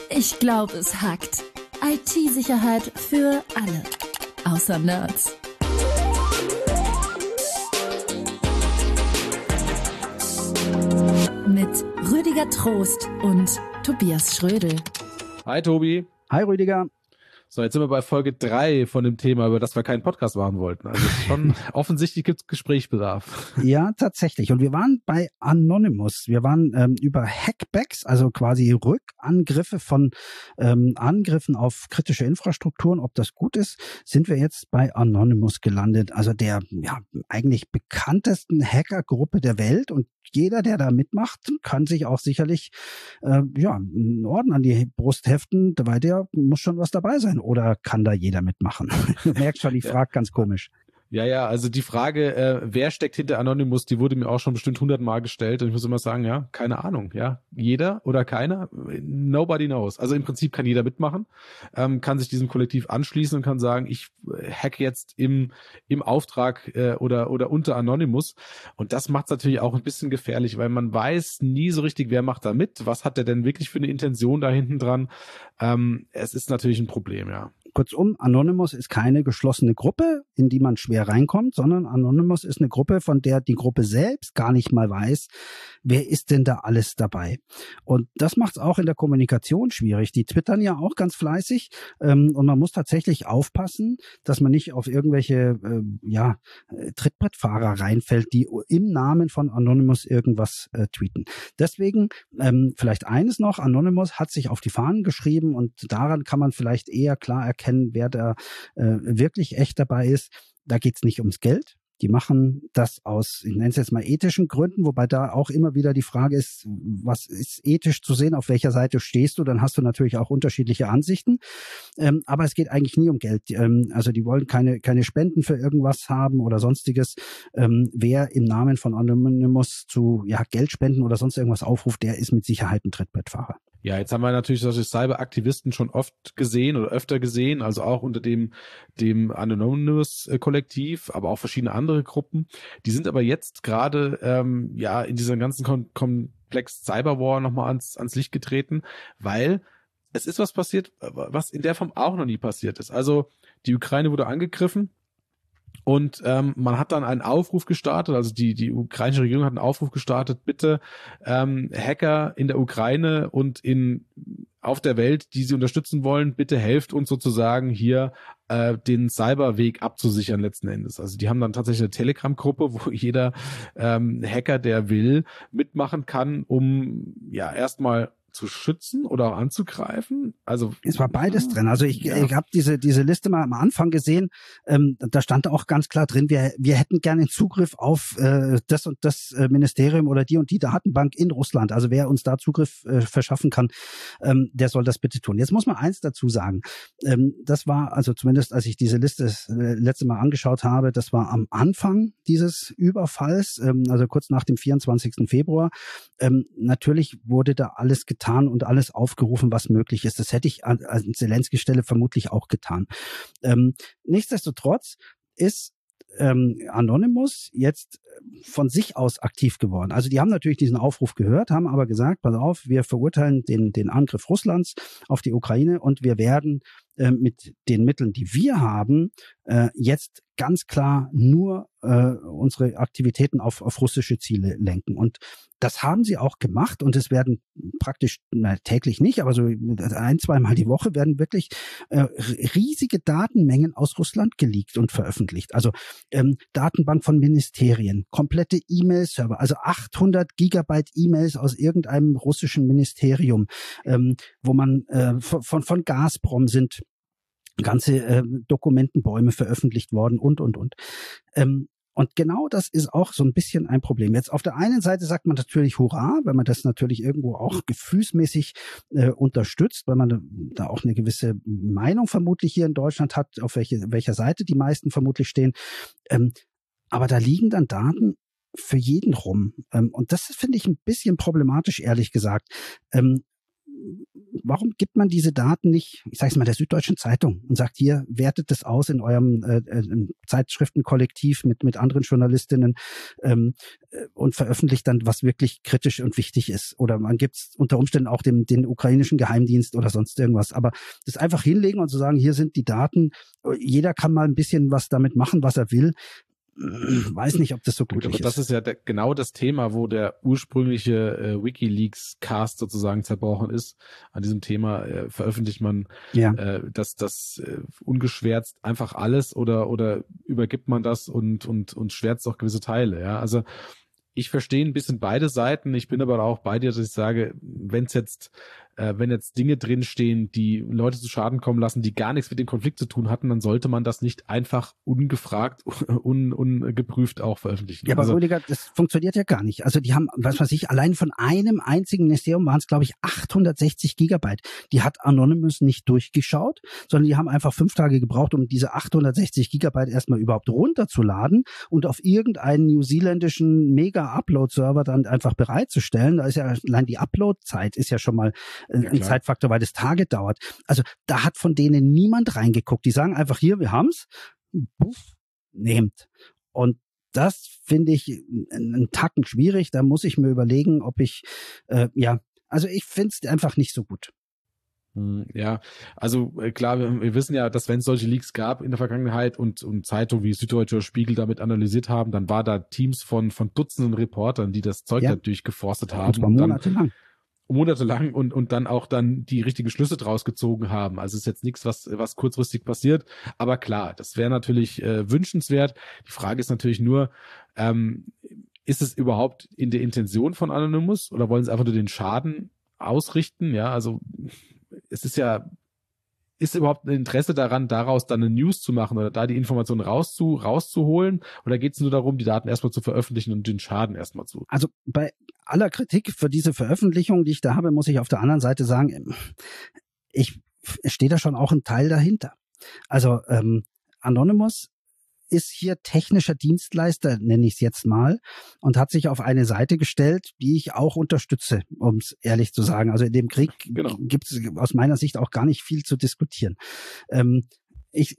Ich glaube, es hackt. IT-Sicherheit für alle. Außer Nerds. Mit Rüdiger Trost und Tobias Schrödel. Hi Tobi. Hi Rüdiger. So, jetzt sind wir bei Folge 3 von dem Thema, über das wir keinen Podcast machen wollten. Also schon offensichtlich gibt es Gesprächsbedarf. Ja, tatsächlich. Und wir waren bei Anonymous. Wir waren über Hackbacks, also quasi Rückangriffe von Angriffen auf kritische Infrastrukturen. Ob das gut ist, sind wir jetzt bei Anonymous gelandet. Also der eigentlich bekanntesten Hackergruppe der Welt. Und jeder, der da mitmacht, kann sich auch sicherlich einen Orden an die Brust heften, weil der muss schon was dabei sein. Oder kann da jeder mitmachen? Du merkst schon, ich frage ganz komisch. Ja, also die Frage, wer steckt hinter Anonymous, die wurde mir auch schon bestimmt 100-mal gestellt. Und ich muss immer sagen, ja, keine Ahnung. Ja, jeder oder keiner, nobody knows. Also im Prinzip kann jeder mitmachen, kann sich diesem Kollektiv anschließen und kann sagen, ich hacke jetzt im Auftrag oder unter Anonymous. Und das macht es natürlich auch ein bisschen gefährlich, weil man weiß nie so richtig, wer macht da mit. Was hat der denn wirklich für eine Intention da hinten dran? Es ist natürlich ein Problem, ja. Kurzum, Anonymous ist keine geschlossene Gruppe, in die man schwer reinkommt, sondern Anonymous ist eine Gruppe, von der die Gruppe selbst gar nicht mal weiß, wer ist denn da alles dabei. Und das macht es auch in der Kommunikation schwierig. Die twittern ja auch ganz fleißig und man muss tatsächlich aufpassen, dass man nicht auf irgendwelche Trittbrettfahrer reinfällt, die im Namen von Anonymous irgendwas tweeten. Deswegen vielleicht eines noch, Anonymous hat sich auf die Fahnen geschrieben und daran kann man vielleicht eher klar erkennen, wer da wirklich echt dabei ist. Da geht's nicht ums Geld. Die machen das aus, ich nenne es jetzt mal ethischen Gründen, wobei da auch immer wieder die Frage ist, was ist ethisch zu sehen, auf welcher Seite stehst du, dann hast du natürlich auch unterschiedliche Ansichten. Aber es geht eigentlich nie um Geld. Also die wollen keine Spenden für irgendwas haben oder sonstiges. Wer im Namen von Anonymous zu Geldspenden oder sonst irgendwas aufruft, der ist mit Sicherheit ein Trittbrettfahrer. Ja, jetzt haben wir natürlich solche Cyberaktivisten schon oft gesehen oder öfter gesehen, also auch unter dem Anonymous-Kollektiv, aber auch verschiedene andere Gruppen. Die sind aber jetzt gerade in diesem ganzen Komplex Cyberwar nochmal ans Licht getreten, weil es ist was passiert, was in der Form auch noch nie passiert ist. Also die Ukraine wurde angegriffen. Und man hat dann einen Aufruf gestartet, also die ukrainische Regierung hat einen Aufruf gestartet, bitte Hacker in der Ukraine und auf der Welt, die sie unterstützen wollen, bitte helft uns sozusagen hier den Cyberweg abzusichern letzten Endes. Also die haben dann tatsächlich eine Telegram-Gruppe, wo jeder Hacker, der will, mitmachen kann, um erstmal zu schützen oder auch anzugreifen? Also es war beides drin. Also ich habe diese Liste mal am Anfang gesehen. Da stand auch ganz klar drin, wir hätten gerne Zugriff auf das und das Ministerium oder die und die Datenbank in Russland. Also wer uns da Zugriff verschaffen kann, der soll das bitte tun. Jetzt muss man eins dazu sagen. Das war, also zumindest als ich diese Liste das letzte Mal angeschaut habe, das war am Anfang dieses Überfalls, also kurz nach dem 24. Februar. Natürlich wurde da alles getan und alles aufgerufen, was möglich ist. Das hätte ich an Zelenskys Stelle vermutlich auch getan. Nichtsdestotrotz ist Anonymous jetzt von sich aus aktiv geworden. Also die haben natürlich diesen Aufruf gehört, haben aber gesagt, pass auf, wir verurteilen den Angriff Russlands auf die Ukraine und wir werden mit den Mitteln, die wir haben, jetzt ganz klar nur unsere Aktivitäten auf russische Ziele lenken. Und das haben sie auch gemacht und es werden praktisch täglich nicht, aber so 1-2 Mal die Woche werden wirklich riesige Datenmengen aus Russland geleakt und veröffentlicht. Also Datenbank von Ministerien, komplette E-Mail-Server, also 800 Gigabyte E-Mails aus irgendeinem russischen Ministerium, wo man von Gazprom sind ganze Dokumentenbäume veröffentlicht worden und. Und genau das ist auch so ein bisschen ein Problem. Jetzt auf der einen Seite sagt man natürlich Hurra, weil man das natürlich irgendwo auch gefühlsmäßig unterstützt, weil man da auch eine gewisse Meinung vermutlich hier in Deutschland hat, auf welcher Seite die meisten vermutlich stehen. Aber da liegen dann Daten für jeden rum. Und das finde ich ein bisschen problematisch, ehrlich gesagt. warum gibt man diese Daten nicht, ich sage es mal, der Süddeutschen Zeitung und sagt, hier, wertet das aus in eurem Zeitschriftenkollektiv mit anderen Journalistinnen und veröffentlicht dann, was wirklich kritisch und wichtig ist. Oder man gibt es unter Umständen auch den ukrainischen Geheimdienst oder sonst irgendwas. Aber das einfach hinlegen und zu sagen, hier sind die Daten, jeder kann mal ein bisschen was damit machen, was er will. Weiß nicht, ob das so glücklich ist. Das ist ja genau das Thema, wo der ursprüngliche WikiLeaks-Cast sozusagen zerbrochen ist. An diesem Thema veröffentlicht man das ungeschwärzt einfach alles oder übergibt man das und schwärzt auch gewisse Teile. Ja, also ich verstehe ein bisschen beide Seiten. Ich bin aber auch bei dir, dass ich sage, wenn jetzt Dinge drinstehen, die Leute zu Schaden kommen lassen, die gar nichts mit dem Konflikt zu tun hatten, dann sollte man das nicht einfach ungefragt, ungeprüft auch veröffentlichen. Ja, aber Rüdiger, das funktioniert ja gar nicht. Also die haben, was weiß ich, allein von einem einzigen Ministerium waren es, glaube ich, 860 Gigabyte. Die hat Anonymous nicht durchgeschaut, sondern die haben einfach 5 Tage gebraucht, um diese 860 Gigabyte erstmal überhaupt runterzuladen und auf irgendeinen neuseeländischen Mega-Upload-Server dann einfach bereitzustellen. Da ist ja allein die Upload-Zeit ist ja schon mal ein Zeitfaktor, weil das Tage dauert. Also da hat von denen niemand reingeguckt. Die sagen einfach, hier, wir haben's, nehmt. Und das finde ich einen Tacken schwierig. Da muss ich mir überlegen, ob ich, also ich finde es einfach nicht so gut. Ja, also klar, wir wissen ja, dass wenn es solche Leaks gab in der Vergangenheit und Zeitungen wie Süddeutsche oder Spiegel damit analysiert haben, dann war da Teams von Dutzenden Reportern, die das Zeug da durchgeforstet haben. Und zwar monatelang und dann auch die richtigen Schlüsse draus gezogen haben. Also es ist jetzt nichts, was kurzfristig passiert. Aber klar, das wäre natürlich wünschenswert. Die Frage ist natürlich nur, ist es überhaupt in der Intention von Anonymous oder wollen sie einfach nur den Schaden ausrichten? Ja, also es ist überhaupt ein Interesse daran, daraus dann eine News zu machen oder da die Informationen rauszuholen? Oder geht es nur darum, die Daten erstmal zu veröffentlichen und den Schaden erstmal zu? Also bei aller Kritik für diese Veröffentlichung, die ich da habe, muss ich auf der anderen Seite sagen, ich stehe da schon auch ein Teil dahinter. Also Anonymous ist hier technischer Dienstleister, nenne ich es jetzt mal, und hat sich auf eine Seite gestellt, die ich auch unterstütze, um es ehrlich zu sagen. Also in dem Krieg gibt es aus meiner Sicht auch gar nicht viel zu diskutieren. Ich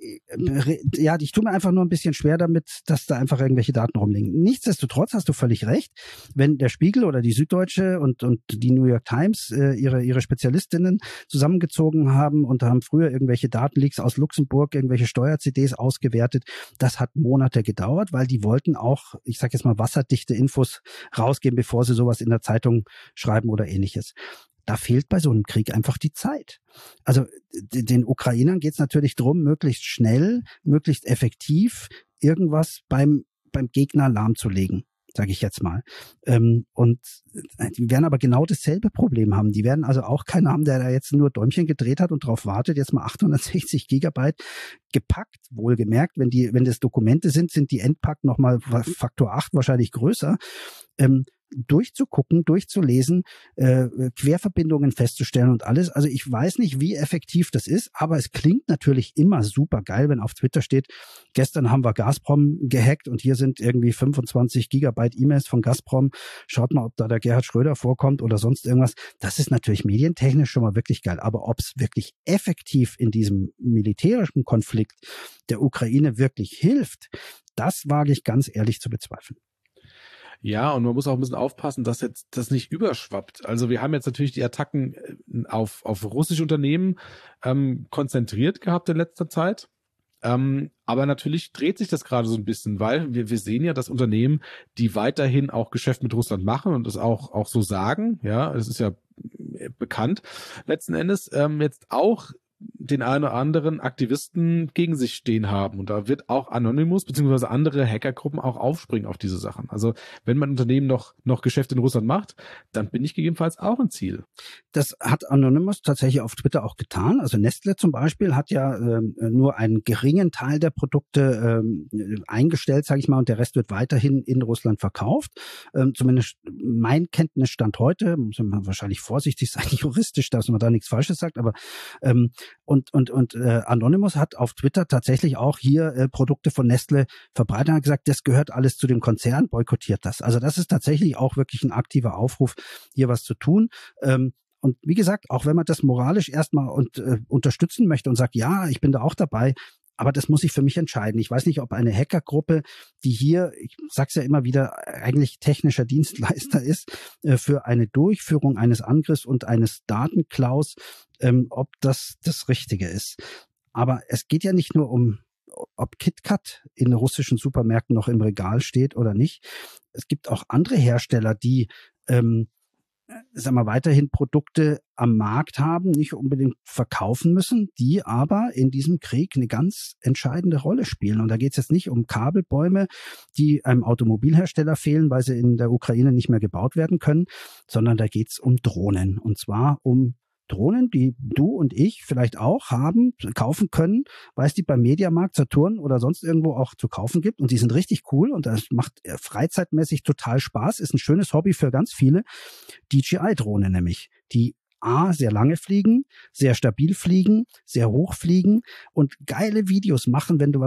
tue mir einfach nur ein bisschen schwer damit, dass da einfach irgendwelche Daten rumliegen. Nichtsdestotrotz hast du völlig recht. Wenn der Spiegel oder die Süddeutsche und die New York Times ihre Spezialistinnen zusammengezogen haben und haben früher irgendwelche Datenleaks aus Luxemburg, irgendwelche Steuer-CDs ausgewertet, das hat Monate gedauert, weil die wollten auch, ich sage jetzt mal, wasserdichte Infos rausgeben, bevor sie sowas in der Zeitung schreiben oder ähnliches. Da fehlt bei so einem Krieg einfach die Zeit. Also den Ukrainern geht es natürlich darum, möglichst schnell, möglichst effektiv irgendwas beim Gegner lahmzulegen, sage ich jetzt mal. Und die werden aber genau dasselbe Problem haben. Die werden also auch keinen haben, der da jetzt nur Däumchen gedreht hat und darauf wartet, jetzt mal 860 Gigabyte gepackt, wohlgemerkt. Wenn das Dokumente sind die entpackt nochmal Faktor 8 wahrscheinlich größer. Durchzugucken, durchzulesen, Querverbindungen festzustellen und alles. Also ich weiß nicht, wie effektiv das ist, aber es klingt natürlich immer super geil, wenn auf Twitter steht, gestern haben wir Gazprom gehackt und hier sind irgendwie 25 Gigabyte E-Mails von Gazprom. Schaut mal, ob da der Gerhard Schröder vorkommt oder sonst irgendwas. Das ist natürlich medientechnisch schon mal wirklich geil. Aber ob es wirklich effektiv in diesem militärischen Konflikt der Ukraine wirklich hilft, das wage ich ganz ehrlich zu bezweifeln. Ja, und man muss auch ein bisschen aufpassen, dass jetzt das nicht überschwappt. Also wir haben jetzt natürlich die Attacken auf russische Unternehmen konzentriert gehabt in letzter Zeit. Aber natürlich dreht sich das gerade so ein bisschen, weil wir sehen ja, dass Unternehmen, die weiterhin auch Geschäft mit Russland machen und das auch so sagen, ja, das ist ja bekannt, letzten Endes jetzt auch den einen oder anderen Aktivisten gegen sich stehen haben. Und da wird auch Anonymous bzw. andere Hackergruppen auch aufspringen auf diese Sachen. Also wenn mein Unternehmen noch Geschäfte in Russland macht, dann bin ich gegebenenfalls auch ein Ziel. Das hat Anonymous tatsächlich auf Twitter auch getan. Also Nestle zum Beispiel hat ja nur einen geringen Teil der Produkte eingestellt, sage ich mal, und der Rest wird weiterhin in Russland verkauft. Zumindest mein Kenntnisstand heute, muss man wahrscheinlich vorsichtig sein, juristisch, dass man da nichts Falsches sagt, aber und Anonymous hat auf Twitter tatsächlich auch hier Produkte von Nestle verbreitet und hat gesagt, das gehört alles zu dem Konzern, boykottiert das. Also das ist tatsächlich auch wirklich ein aktiver Aufruf, hier was zu tun. Und wie gesagt, auch wenn man das moralisch erstmal unterstützen möchte und sagt, ja, ich bin da auch dabei, aber das muss ich für mich entscheiden. Ich weiß nicht, ob eine Hackergruppe, die hier, ich sag's ja immer wieder, eigentlich technischer Dienstleister ist, für eine Durchführung eines Angriffs und eines Datenklaus, ob das Richtige ist. Aber es geht ja nicht nur um, ob KitKat in russischen Supermärkten noch im Regal steht oder nicht. Es gibt auch andere Hersteller, die weiterhin Produkte am Markt haben, nicht unbedingt verkaufen müssen, die aber in diesem Krieg eine ganz entscheidende Rolle spielen. Und da geht es jetzt nicht um Kabelbäume, die einem Automobilhersteller fehlen, weil sie in der Ukraine nicht mehr gebaut werden können, sondern da geht es um Drohnen. Und zwar um Drohnen, die du und ich vielleicht auch kaufen können, weil es die beim Mediamarkt, Saturn oder sonst irgendwo auch zu kaufen gibt. Und die sind richtig cool und das macht freizeitmäßig total Spaß, ist ein schönes Hobby für ganz viele. DJI-Drohne nämlich, die sehr lange fliegen, sehr stabil fliegen, sehr hoch fliegen und geile Videos machen, wenn du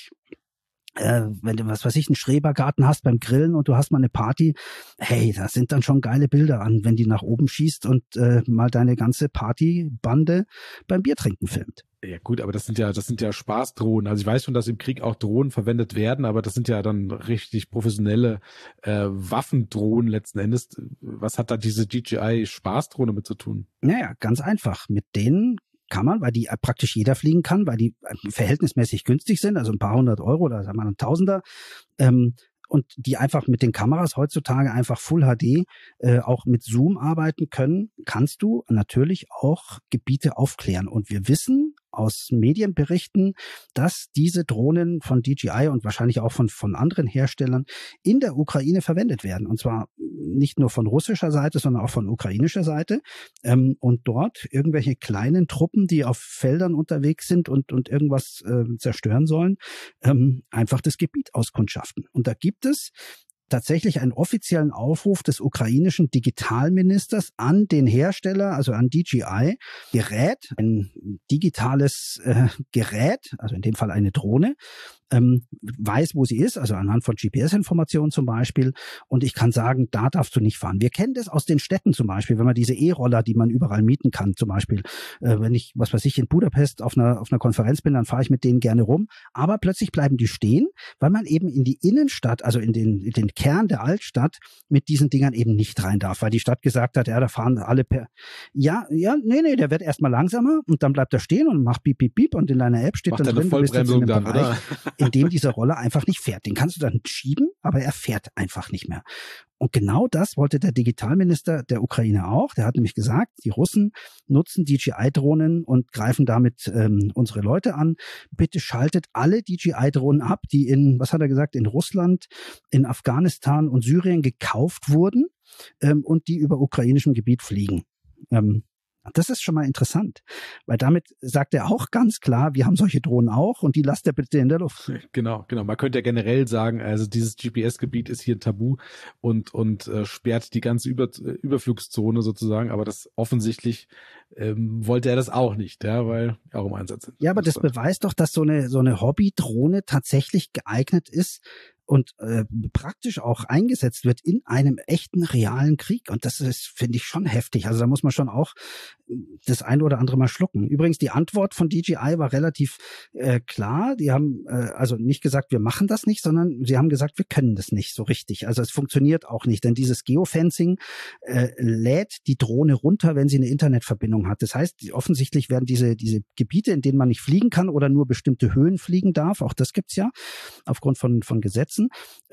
einen Schrebergarten hast beim Grillen und du hast mal eine Party, hey, da sind dann schon geile Bilder an, wenn die nach oben schießt und mal deine ganze Partybande beim Biertrinken filmt. Ja gut, aber das sind ja Spaßdrohnen. Also ich weiß schon, dass im Krieg auch Drohnen verwendet werden, aber das sind ja dann richtig professionelle Waffendrohnen letzten Endes. Was hat da diese DJI-Spaßdrohne mit zu tun? Naja, ganz einfach. Mit denen kann man, weil die praktisch jeder fliegen kann, weil die verhältnismäßig günstig sind, also ein paar hundert Euro oder sagen wir ein Tausender, und die einfach mit den Kameras heutzutage einfach Full HD auch mit Zoom arbeiten können, kannst du natürlich auch Gebiete aufklären. Und wir wissen aus Medienberichten, dass diese Drohnen von DJI und wahrscheinlich auch von anderen Herstellern in der Ukraine verwendet werden. Und zwar nicht nur von russischer Seite, sondern auch von ukrainischer Seite. Und dort irgendwelche kleinen Truppen, die auf Feldern unterwegs sind und irgendwas zerstören sollen, einfach das Gebiet auskundschaften. Und da gibt es tatsächlich einen offiziellen Aufruf des ukrainischen Digitalministers an den Hersteller, also an DJI, ein digitales Gerät, also in dem Fall eine Drohne, weiß, wo sie ist, also anhand von GPS-Informationen zum Beispiel. Und ich kann sagen, da darfst du nicht fahren. Wir kennen das aus den Städten zum Beispiel, wenn man diese E-Roller, die man überall mieten kann, zum Beispiel, wenn ich, in Budapest auf einer Konferenz bin, dann fahre ich mit denen gerne rum. Aber plötzlich bleiben die stehen, weil man eben in die Innenstadt, also in den Kern der Altstadt mit diesen Dingern eben nicht rein darf, weil die Stadt gesagt hat, ja, da fahren alle nee, der wird erstmal langsamer und dann bleibt er stehen und macht piep, piep, piep und in deiner App steht macht dann drin, du bist jetzt in einem Bereich, oder? in dem dieser Roller einfach nicht fährt. Den kannst du dann schieben, aber er fährt einfach nicht mehr. Und genau das wollte der Digitalminister der Ukraine auch. Der hat nämlich gesagt, die Russen nutzen DJI-Drohnen und greifen damit unsere Leute an. Bitte schaltet alle DJI-Drohnen ab, die in Russland, in Afghanistan und Syrien gekauft wurden und die über ukrainischem Gebiet fliegen. Das ist schon mal interessant, weil damit sagt er auch ganz klar, wir haben solche Drohnen auch und die lasst ihr bitte in der Luft. Genau. Man könnte ja generell sagen, also dieses GPS-Gebiet ist hier ein Tabu und sperrt die ganze Überflugszone sozusagen, aber das offensichtlich wollte er das auch nicht, ja, weil auch im Einsatz sind. Ja, aber das beweist doch, dass so eine Hobbydrohne tatsächlich geeignet ist und praktisch auch eingesetzt wird in einem echten, realen Krieg. Und das ist, finde ich, schon heftig. Also da muss man schon auch das ein oder andere mal schlucken. Übrigens, die Antwort von DJI war relativ klar. Die haben also nicht gesagt, wir machen das nicht, sondern sie haben gesagt, wir können das nicht so richtig. Also es funktioniert auch nicht, denn dieses Geofencing lädt die Drohne runter, wenn sie eine Internetverbindung hat. Das heißt, offensichtlich werden diese Gebiete, in denen man nicht fliegen kann oder nur bestimmte Höhen fliegen darf, auch das gibt's ja aufgrund von Gesetzen,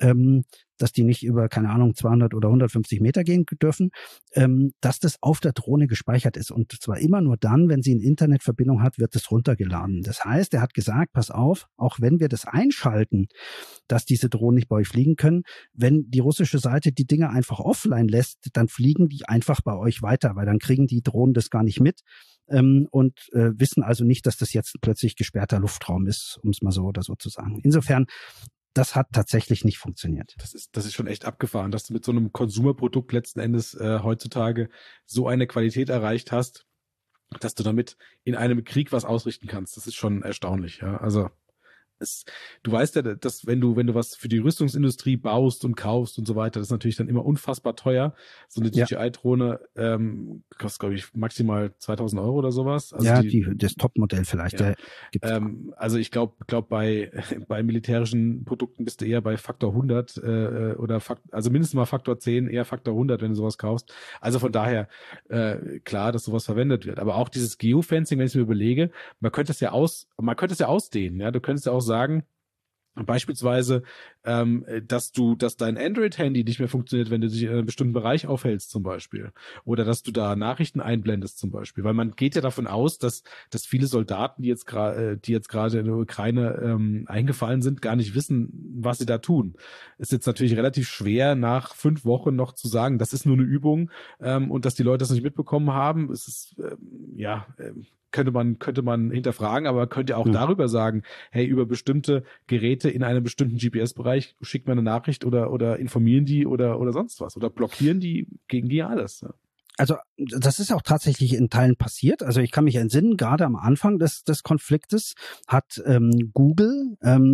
dass die nicht über, 200 oder 150 Meter gehen dürfen, dass das auf der Drohne gespeichert ist. Und zwar immer nur dann, wenn sie eine Internetverbindung hat, wird es runtergeladen. Das heißt, er hat gesagt, pass auf, auch wenn wir das einschalten, dass diese Drohnen nicht bei euch fliegen können, wenn die russische Seite die Dinge einfach offline lässt, dann fliegen die einfach bei euch weiter, weil dann kriegen die Drohnen das gar nicht mit und wissen also nicht, dass das jetzt plötzlich gesperrter Luftraum ist, um es mal so oder so zu sagen. Insofern, das hat tatsächlich nicht funktioniert. Das ist schon echt abgefahren, dass du mit so einem Konsumerprodukt letzten Endes heutzutage so eine Qualität erreicht hast, dass du damit in einem Krieg was ausrichten kannst. Das ist schon erstaunlich, ja. Also du weißt ja, dass wenn du was für die Rüstungsindustrie baust und kaufst und so weiter, das ist natürlich dann immer unfassbar teuer. So eine DJI-Drohne kostet, glaube ich, maximal 2.000 € oder sowas. Also das Top-Modell vielleicht. Ja. Also ich glaube bei militärischen Produkten bist du eher bei Faktor 100 also mindestens mal Faktor 10, eher Faktor 100, wenn du sowas kaufst. Also von daher klar, dass sowas verwendet wird. Aber auch dieses Geofencing, wenn ich mir überlege, man könnte es ja ausdehnen. Ja, du könntest ja auch sagen, beispielsweise, dass dein Android-Handy nicht mehr funktioniert, wenn du dich in einem bestimmten Bereich aufhältst zum Beispiel. Oder dass du da Nachrichten einblendest zum Beispiel. Weil man geht ja davon aus, dass viele Soldaten, die jetzt gerade in der Ukraine eingefallen sind, gar nicht wissen, was sie da tun. Ist jetzt natürlich relativ schwer, nach 5 Wochen noch zu sagen, das ist nur eine Übung und dass die Leute das nicht mitbekommen haben. Es ist, könnte man hinterfragen, aber könnt ihr auch darüber sagen, hey, über bestimmte Geräte in einem bestimmten GPS-Bereich schickt man eine Nachricht oder informieren die oder sonst was oder blockieren die gegen alles. Ja. Also das ist auch tatsächlich in Teilen passiert. Also ich kann mich entsinnen, gerade am Anfang des Konfliktes hat Google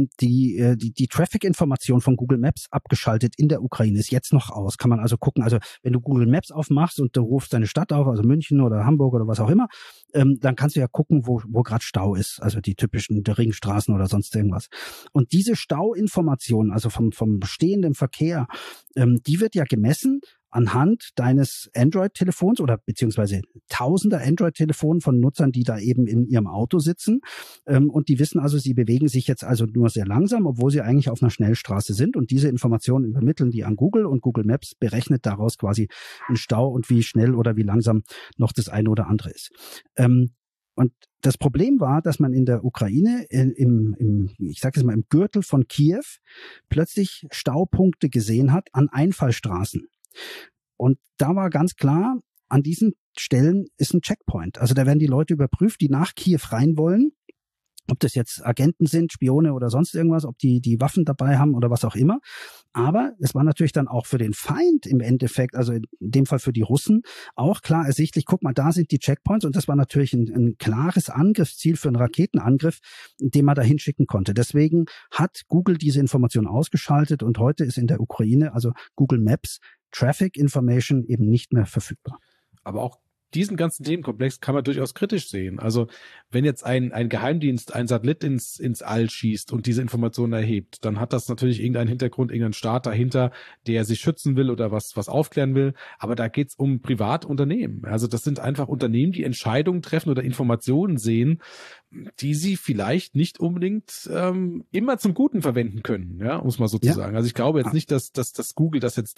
die Traffic-Information von Google Maps abgeschaltet in der Ukraine. Ist jetzt noch aus. Kann man also gucken. Also wenn du Google Maps aufmachst und du rufst deine Stadt auf, also München oder Hamburg oder was auch immer, dann kannst du ja gucken, wo gerade Stau ist. Also die typischen Ringstraßen oder sonst irgendwas. Und diese Stauinformation, also vom bestehenden Verkehr, die wird ja gemessen anhand deines Android-Telefons oder beziehungsweise tausender Android-Telefonen von Nutzern, die da eben in ihrem Auto sitzen. Und die wissen also, sie bewegen sich jetzt also nur sehr langsam, obwohl sie eigentlich auf einer Schnellstraße sind. Und diese Informationen übermitteln die an Google und Google Maps berechnet daraus quasi einen Stau und wie schnell oder wie langsam noch das eine oder andere ist. Und das Problem war, dass man in der Ukraine ich sage jetzt mal im Gürtel von Kiew plötzlich Staupunkte gesehen hat an Einfallstraßen. Und da war ganz klar, an diesen Stellen ist ein Checkpoint. Also da werden die Leute überprüft, die nach Kiew rein wollen. Ob das jetzt Agenten sind, Spione oder sonst irgendwas, ob die Waffen dabei haben oder was auch immer. Aber es war natürlich dann auch für den Feind im Endeffekt, also in dem Fall für die Russen, auch klar ersichtlich, guck mal, da sind die Checkpoints und das war natürlich ein klares Angriffsziel für einen Raketenangriff, den man da hinschicken konnte. Deswegen hat Google diese Information ausgeschaltet und heute ist in der Ukraine, also Google Maps, Traffic Information eben nicht mehr verfügbar. Aber auch diesen ganzen Themenkomplex kann man durchaus kritisch sehen. Also wenn jetzt ein Geheimdienst ein Satellit ins All schießt und diese Informationen erhebt, dann hat das natürlich irgendeinen Hintergrund, irgendeinen Staat dahinter, der sich schützen will oder was aufklären will. Aber da geht's um Privatunternehmen. Also das sind einfach Unternehmen, die Entscheidungen treffen oder Informationen sehen, die sie vielleicht nicht unbedingt immer zum Guten verwenden können, ja, um es mal so zu sagen. Also ich glaube jetzt nicht, dass Google das jetzt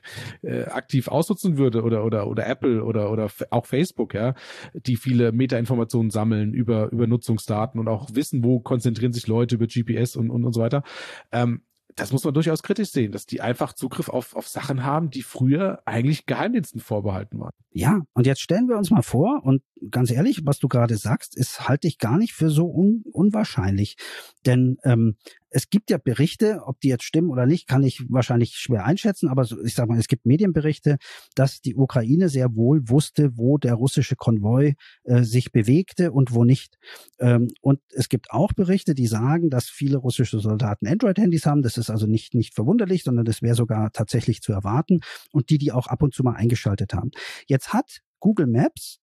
aktiv ausnutzen würde oder Apple oder auch Facebook, ja, die viele Metainformationen sammeln über Nutzungsdaten und auch wissen, wo konzentrieren sich Leute über GPS und so weiter. Das muss man durchaus kritisch sehen, dass die einfach Zugriff auf Sachen haben, die früher eigentlich Geheimdiensten vorbehalten waren. Ja, und jetzt stellen wir uns mal vor, und ganz ehrlich, was du gerade sagst, halte ich gar nicht für so unwahrscheinlich. Denn es gibt ja Berichte, ob die jetzt stimmen oder nicht, kann ich wahrscheinlich schwer einschätzen, aber ich sag mal, es gibt Medienberichte, dass die Ukraine sehr wohl wusste, wo der russische Konvoi sich bewegte und wo nicht. Und es gibt auch Berichte, die sagen, dass viele russische Soldaten Android-Handys haben. Das ist also nicht verwunderlich, sondern das wäre sogar tatsächlich zu erwarten. Und die auch ab und zu mal eingeschaltet haben. Jetzt hat Google Maps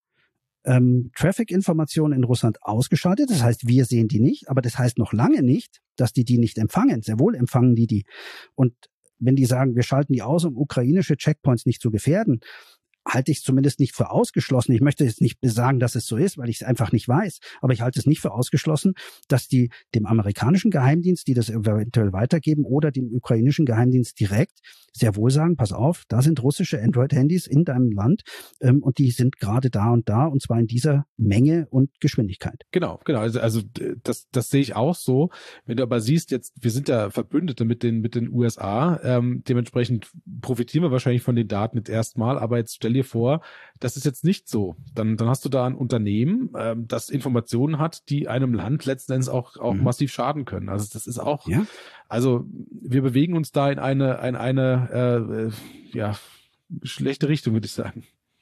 Traffic-Informationen in Russland ausgeschaltet. Das heißt, wir sehen die nicht, aber das heißt noch lange nicht, dass die nicht empfangen. Sehr wohl empfangen die. Und wenn die sagen, wir schalten die aus, um ukrainische Checkpoints nicht zu gefährden, halte ich es zumindest nicht für ausgeschlossen. Ich möchte jetzt nicht sagen, dass es so ist, weil ich es einfach nicht weiß. Aber ich halte es nicht für ausgeschlossen, dass die dem amerikanischen Geheimdienst, die das eventuell weitergeben, oder dem ukrainischen Geheimdienst direkt sehr wohl sagen, pass auf, da sind russische Android-Handys in deinem Land und die sind gerade da und zwar in dieser Menge und Geschwindigkeit. Genau. Also das sehe ich auch so. Wenn du aber siehst, jetzt, wir sind ja Verbündete mit den USA, dementsprechend profitieren wir wahrscheinlich von den Daten jetzt erstmal, aber jetzt stell dir vor, das ist jetzt nicht so. Dann hast du da ein Unternehmen, das Informationen hat, die einem Land letzten Endes auch massiv schaden können. Also das ist auch, also wir bewegen uns da in eine schlechte Richtung, würde ich sagen.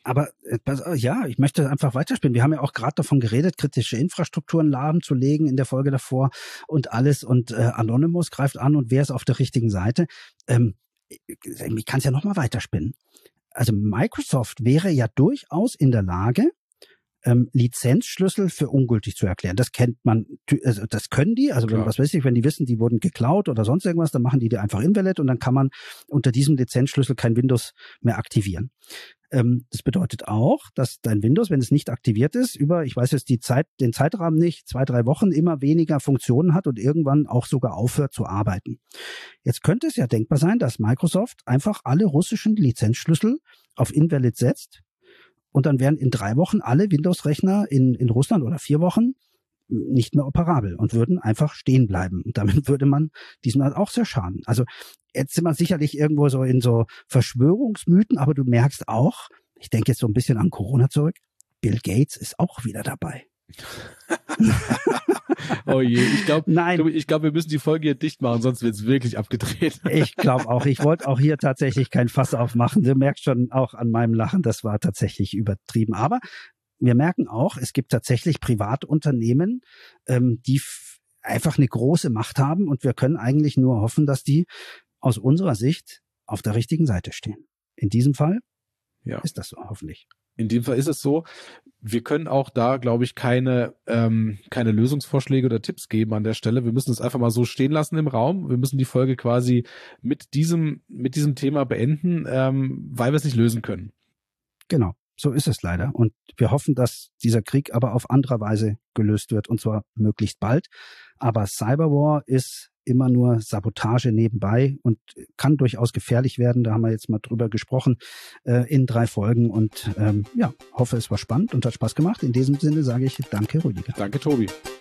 Aber ja, ich möchte einfach weiterspielen. Wir haben ja auch gerade davon geredet, kritische Infrastrukturen lahmzulegen in der Folge davor und alles. Und Anonymous greift an und wer ist auf der richtigen Seite? Ich kann es ja nochmal weiterspinnen. Also Microsoft wäre ja durchaus in der Lage, Lizenzschlüssel für ungültig zu erklären. Das kennt man, also das können die, also wenn, was weiß ich, wenn die wissen, die wurden geklaut oder sonst irgendwas, dann machen die einfach invalid und dann kann man unter diesem Lizenzschlüssel kein Windows mehr aktivieren. Das bedeutet auch, dass dein Windows, wenn es nicht aktiviert ist, ich weiß jetzt den Zeitrahmen nicht, 2-3 Wochen immer weniger Funktionen hat und irgendwann auch sogar aufhört zu arbeiten. Jetzt könnte es ja denkbar sein, dass Microsoft einfach alle russischen Lizenzschlüssel auf Invalid setzt und dann wären in 3 Wochen alle Windows-Rechner in Russland oder 4 Wochen nicht mehr operabel und würden einfach stehen bleiben. Und damit würde man diesmal auch sehr schaden. Also jetzt sind wir sicherlich irgendwo so in so Verschwörungsmythen, aber du merkst auch, ich denke jetzt so ein bisschen an Corona zurück, Bill Gates ist auch wieder dabei. Oh je, ich glaube, wir müssen die Folge hier dicht machen, sonst wird es wirklich abgedreht. Ich glaube auch. Ich wollte auch hier tatsächlich kein Fass aufmachen. Du merkst schon auch an meinem Lachen, das war tatsächlich übertrieben. Aber wir merken auch, es gibt tatsächlich Privatunternehmen, die einfach eine große Macht haben und wir können eigentlich nur hoffen, dass die aus unserer Sicht auf der richtigen Seite stehen. In diesem Fall ist das so, hoffentlich. In dem Fall ist es so. Wir können auch da, glaube ich, keine Lösungsvorschläge oder Tipps geben an der Stelle. Wir müssen es einfach mal so stehen lassen im Raum. Wir müssen die Folge quasi mit diesem Thema beenden, weil wir es nicht lösen können. Genau, so ist es leider. Und wir hoffen, dass dieser Krieg aber auf andere Weise gelöst wird und zwar möglichst bald. Aber Cyberwar ist immer nur Sabotage nebenbei und kann durchaus gefährlich werden. Da haben wir jetzt mal drüber gesprochen in 3 Folgen und hoffe, es war spannend und hat Spaß gemacht. In diesem Sinne sage ich danke, Rüdiger. Danke, Tobi.